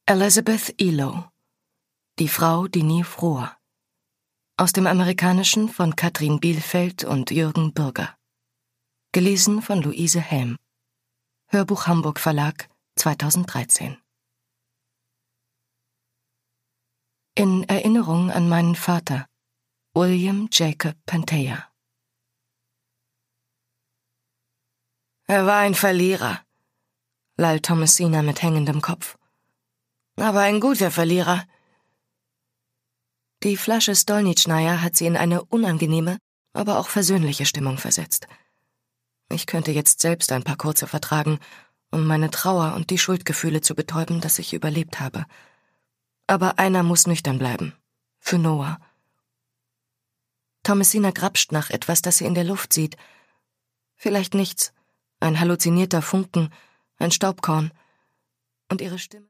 Elizabeth Elo, die Frau, die nie fror. Aus dem Amerikanischen von Katrin Bielfeld und Jürgen Bürger. Gelesen von Luise Helm. Hörbuch Hamburg Verlag, 2013. In Erinnerung an meinen Vater, William Jacob Pantea. Er war ein Verlierer, lallt Thomasina mit hängendem Kopf. Aber ein guter Verlierer. Die Flasche Stolnitschnaja hat sie in eine unangenehme, aber auch versöhnliche Stimmung versetzt. Ich könnte jetzt selbst ein paar kurze vertragen, um meine Trauer und die Schuldgefühle zu betäuben, dass ich überlebt habe. Aber einer muss nüchtern bleiben. Für Noah. Thomasina grapscht nach etwas, das sie in der Luft sieht. Vielleicht nichts. Ein halluzinierter Funken, ein Staubkorn. Und ihre Stimme...